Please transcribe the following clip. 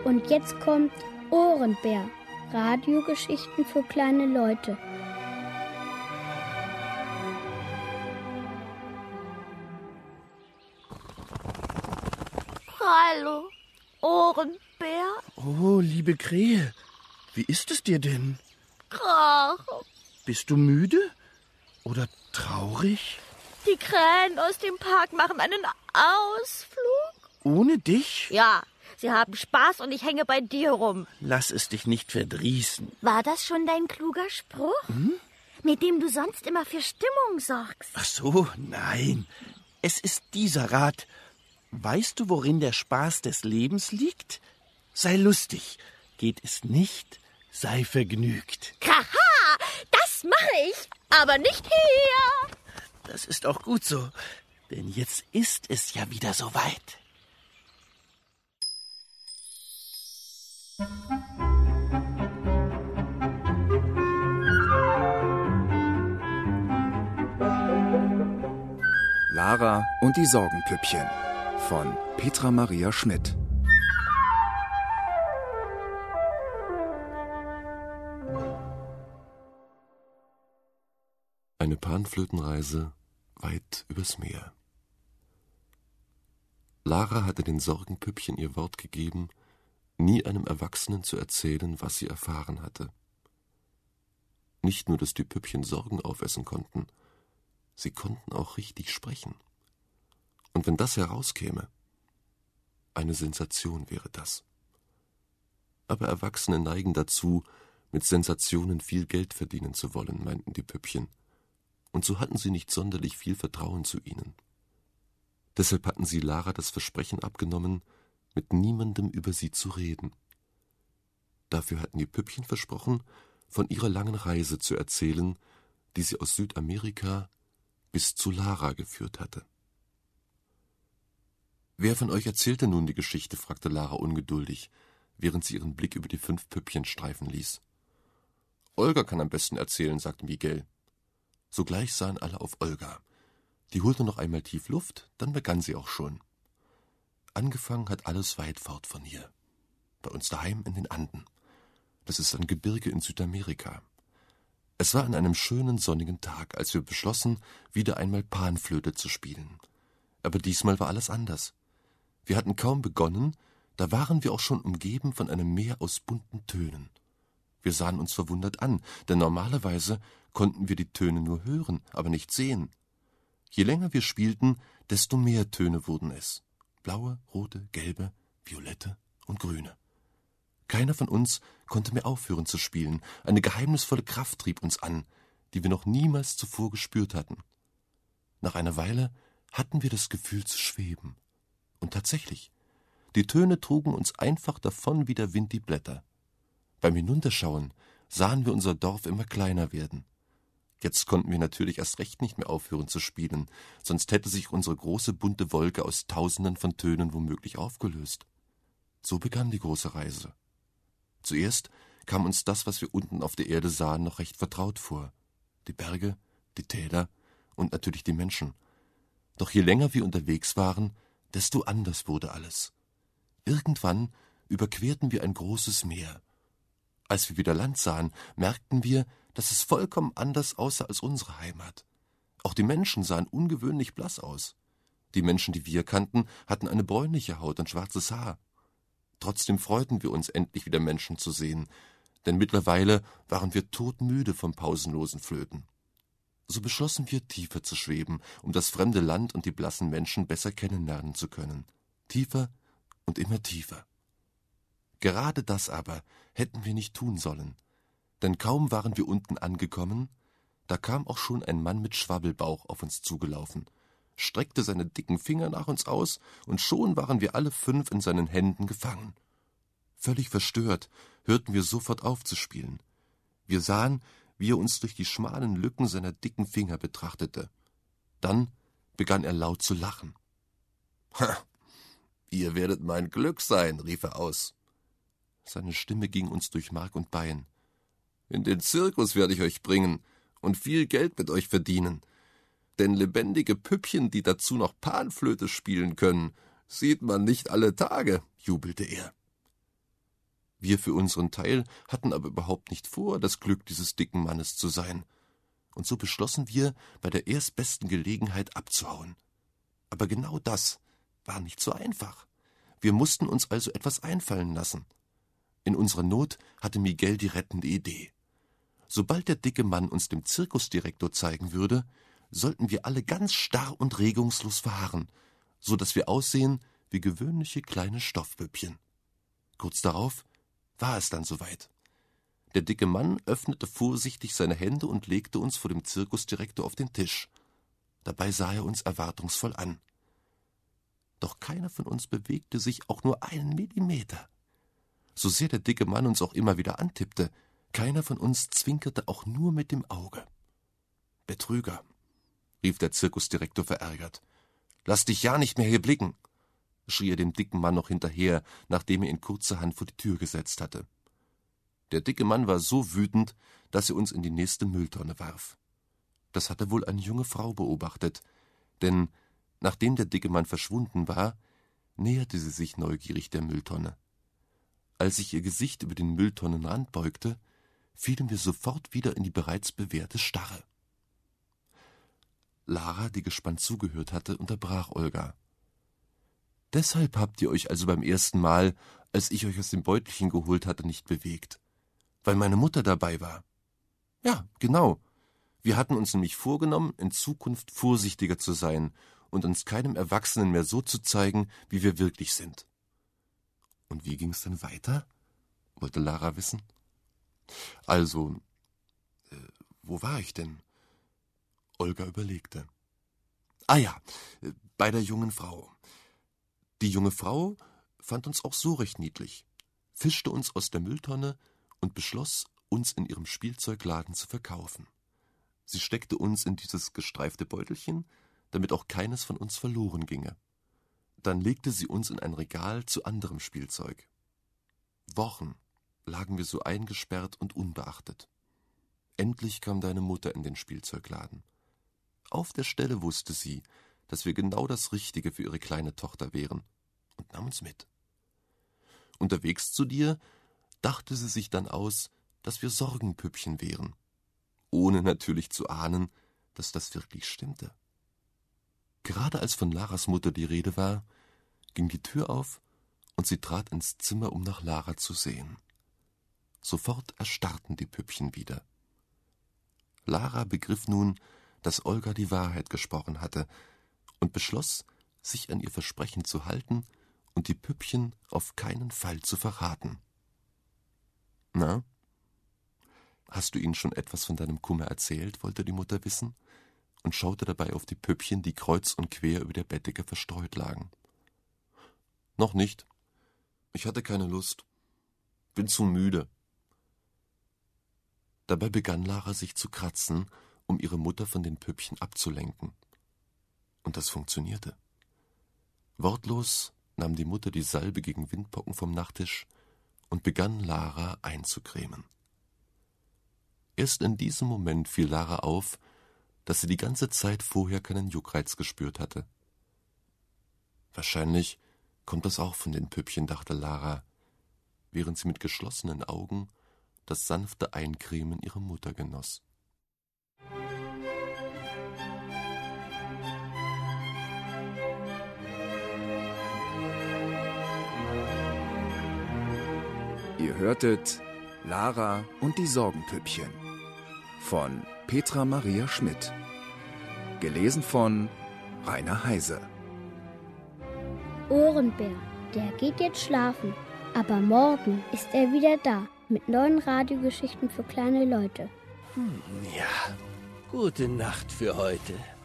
Und jetzt kommt Ohrenbär. Radiogeschichten für kleine Leute. Hallo, Ohrenbär. Oh, liebe Krähe, wie ist es dir denn? Ach, Bist du müde oder traurig? die Krähen aus dem Park machen einen Ausflug. Ohne dich? Ja, sie haben Spaß und ich hänge bei dir rum. Lass es dich nicht verdrießen. War das schon dein kluger Spruch? Mit dem du sonst immer für Stimmung sorgst? Ach so, nein. Es ist dieser Rat. Weißt du, worin der Spaß des Lebens liegt? Sei lustig. Geht es nicht, sei vergnügt. Haha, das mache ich, aber nicht hier. Das ist auch gut so, denn jetzt ist es ja wieder soweit. Lara und die Sorgenpüppchen von Petra Maria Schmidt. Eine Panflötenreise weit übers Meer. Lara hatte den Sorgenpüppchen ihr Wort gegeben, nie einem Erwachsenen zu erzählen, was sie erfahren hatte. Nicht nur, dass die Püppchen Sorgen aufessen konnten, sie konnten auch richtig sprechen. Und wenn das herauskäme, eine Sensation wäre das. Aber Erwachsene neigen dazu, mit Sensationen viel Geld verdienen zu wollen, meinten die Püppchen. Und so hatten sie nicht sonderlich viel Vertrauen zu ihnen. Deshalb hatten sie Lara das Versprechen abgenommen, mit niemandem über sie zu reden. Dafür hatten die Püppchen versprochen, von ihrer langen Reise zu erzählen, die sie aus Südamerika bis zu Lara geführt hatte. »Wer von euch erzählte nun die Geschichte?« fragte Lara ungeduldig, während sie ihren Blick über die 5 Püppchen streifen ließ. »Olga kann am besten erzählen«, sagte Miguel. Sogleich sahen alle auf Olga. Die holte noch einmal tief Luft, dann begann sie auch schon. Angefangen hat alles weit fort von hier. Bei uns daheim in den Anden. Das ist ein Gebirge in Südamerika. Es war an einem schönen sonnigen Tag, als wir beschlossen, wieder einmal Panflöte zu spielen. Aber diesmal war alles anders. Wir hatten kaum begonnen, da waren wir auch schon umgeben von einem Meer aus bunten Tönen. Wir sahen uns verwundert an, denn normalerweise konnten wir die Töne nur hören, aber nicht sehen. Je länger wir spielten, desto mehr Töne wurden es. Blaue, rote, gelbe, violette und grüne. Keiner von uns konnte mehr aufhören zu spielen. Eine geheimnisvolle Kraft trieb uns an, die wir noch niemals zuvor gespürt hatten. Nach einer Weile hatten wir das Gefühl zu schweben. Und tatsächlich, die Töne trugen uns einfach davon wie der Wind die Blätter. Beim Hinunterschauen sahen wir unser Dorf immer kleiner werden. Jetzt konnten wir natürlich erst recht nicht mehr aufhören zu spielen, sonst hätte sich unsere große bunte Wolke aus Tausenden von Tönen womöglich aufgelöst. So begann die große Reise. Zuerst kam uns das, was wir unten auf der Erde sahen, noch recht vertraut vor. Die Berge, die Täler und natürlich die Menschen. Doch je länger wir unterwegs waren, desto anders wurde alles. Irgendwann überquerten wir ein großes Meer. Als wir wieder Land sahen, merkten wir, dass es vollkommen anders aussah als unsere Heimat. Auch die Menschen sahen ungewöhnlich blass aus. Die Menschen, die wir kannten, hatten eine bräunliche Haut und schwarzes Haar. Trotzdem freuten wir uns, endlich wieder Menschen zu sehen, denn mittlerweile waren wir todmüde vom pausenlosen Flöten. So beschlossen wir, tiefer zu schweben, um das fremde Land und die blassen Menschen besser kennenlernen zu können. Tiefer und immer tiefer. Gerade das aber hätten wir nicht tun sollen, denn kaum waren wir unten angekommen, da kam auch schon ein Mann mit Schwabbelbauch auf uns zugelaufen, streckte seine dicken Finger nach uns aus, und schon waren wir alle 5 in seinen Händen gefangen. Völlig verstört hörten wir sofort auf zu spielen. Wir sahen, wie er uns durch die schmalen Lücken seiner dicken Finger betrachtete. Dann begann er laut zu lachen. »Ha, ihr werdet mein Glück sein«, rief er aus. Seine Stimme ging uns durch Mark und Bein. »In den Zirkus werde ich euch bringen und viel Geld mit euch verdienen. Denn lebendige Püppchen, die dazu noch Panflöte spielen können, sieht man nicht alle Tage«, jubelte er. Wir für unseren Teil hatten aber überhaupt nicht vor, das Glück dieses dicken Mannes zu sein. Und so beschlossen wir, bei der erstbesten Gelegenheit abzuhauen. Aber genau das war nicht so einfach. Wir mussten uns also etwas einfallen lassen. In unserer Not hatte Miguel die rettende Idee. Sobald der dicke Mann uns dem Zirkusdirektor zeigen würde, sollten wir alle ganz starr und regungslos verharren, so dass wir aussehen wie gewöhnliche kleine Stoffpüppchen. Kurz darauf war es dann soweit. Der dicke Mann öffnete vorsichtig seine Hände und legte uns vor dem Zirkusdirektor auf den Tisch. Dabei sah er uns erwartungsvoll an. Doch keiner von uns bewegte sich auch nur einen Millimeter. So sehr der dicke Mann uns auch immer wieder antippte, keiner von uns zwinkerte auch nur mit dem Auge. »Betrüger«, rief der Zirkusdirektor verärgert. »Lass dich ja nicht mehr hier blicken«, schrie er dem dicken Mann noch hinterher, nachdem er ihn kurzerhand vor die Tür gesetzt hatte. Der dicke Mann war so wütend, dass er uns in die nächste Mülltonne warf. Das hatte wohl eine junge Frau beobachtet, denn nachdem der dicke Mann verschwunden war, näherte sie sich neugierig der Mülltonne. Als sich ihr Gesicht über den Mülltonnenrand beugte, fielen wir sofort wieder in die bereits bewährte Starre. Lara, die gespannt zugehört hatte, unterbrach Olga. »Deshalb habt ihr euch also beim ersten Mal, als ich euch aus dem Beutelchen geholt hatte, nicht bewegt. Weil meine Mutter dabei war.« »Ja, genau. Wir hatten uns nämlich vorgenommen, in Zukunft vorsichtiger zu sein und uns keinem Erwachsenen mehr so zu zeigen, wie wir wirklich sind.« »Und wie ging's dann weiter?« wollte Lara wissen. »Also, wo war ich denn?« Olga überlegte. »Ah ja, bei der jungen Frau. Die junge Frau fand uns auch so recht niedlich, fischte uns aus der Mülltonne und beschloss, uns in ihrem Spielzeugladen zu verkaufen. Sie steckte uns in dieses gestreifte Beutelchen, damit auch keines von uns verloren ginge. Dann legte sie uns in ein Regal zu anderem Spielzeug. Wochen lagen wir so eingesperrt und unbeachtet. Endlich kam deine Mutter in den Spielzeugladen. Auf der Stelle wusste sie, dass wir genau das Richtige für ihre kleine Tochter wären, und nahm uns mit. Unterwegs zu dir dachte sie sich dann aus, dass wir Sorgenpüppchen wären, ohne natürlich zu ahnen, dass das wirklich stimmte. Gerade als von Laras Mutter die Rede war, ging die Tür auf und sie trat ins Zimmer, um nach Lara zu sehen. Sofort erstarrten die Püppchen wieder. Lara begriff nun, dass Olga die Wahrheit gesprochen hatte und beschloss, sich an ihr Versprechen zu halten und die Püppchen auf keinen Fall zu verraten. »Na, hast du ihnen schon etwas von deinem Kummer erzählt?« wollte die Mutter wissen und schaute dabei auf die Püppchen, die kreuz und quer über der Bettdecke verstreut lagen. »Noch nicht. Ich hatte keine Lust. Bin zu müde.« Dabei begann Lara sich zu kratzen, um ihre Mutter von den Püppchen abzulenken. Und das funktionierte. Wortlos nahm die Mutter die Salbe gegen Windpocken vom Nachttisch und begann Lara einzucremen. Erst in diesem Moment fiel Lara auf, dass sie die ganze Zeit vorher keinen Juckreiz gespürt hatte. Wahrscheinlich kommt das auch von den Püppchen, dachte Lara, während sie mit geschlossenen Augen das sanfte Eincremen ihrer Mutter genoss. Ihr hörtet Lara und die Sorgenpüppchen von Petra Maria Schmidt. Gelesen von Rainer Heise. Ohrenbär, der geht jetzt schlafen, aber morgen ist er wieder da mit neuen Radiogeschichten für kleine Leute. Ja, gute Nacht für heute.